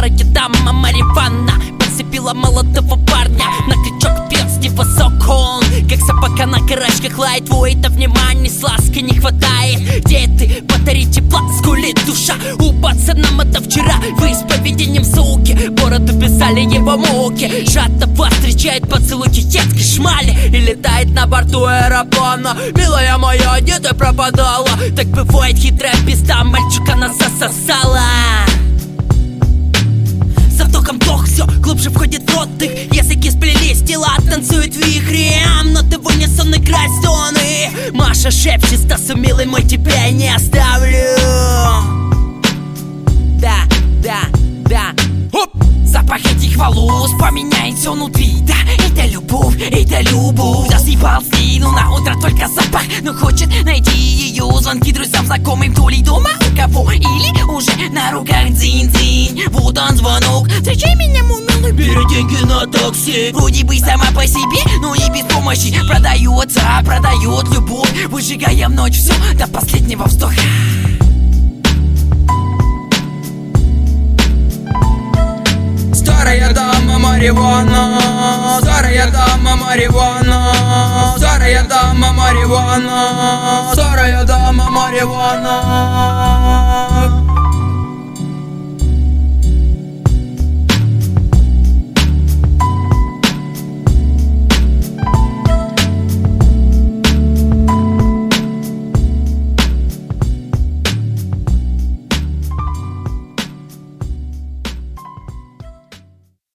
старая дама марихуана подцепила молодого парня на крючок, пец невысок он, как собака на карачках лает, воет, а внимания с лаской не хватает. Где ты? Батареи тепла, скулит душа. У пацана это вчера в исповедением суки бороду писали его муки. Жадного встречает поцелуйки детской шмали и летает на борту аэроплана. Милая моя, где ты пропадала? Так бывает, хитрая пизда мальчика нас засосала. За вдохом вдох, все глубже входит в рот их. Языки сплелись, тела танцуют вихрем, но ты в унисон играть стоны. Маша шепчет: Стасу, милый мой, тебя не оставлю. Да, да, да. Оп! Запах этих волос поменяет все внутри. Да, это любовь, это любовь. Засыпал слину на утро только запах, но хочет найти ее. Звонки друзьям, знакомым, то ли дома у кого, или уже на руках дзинь-дзинь. Вот он звонок: встречай меня, мой милый, бери деньги на такси. Вроде бы сама по себе, но и без помощи продается, продает любовь. Выжигаем ночь все до последнего вздоха. Старая дама марихуана, старая дама марихуана, старая дама марихуана, старая дама марихуана.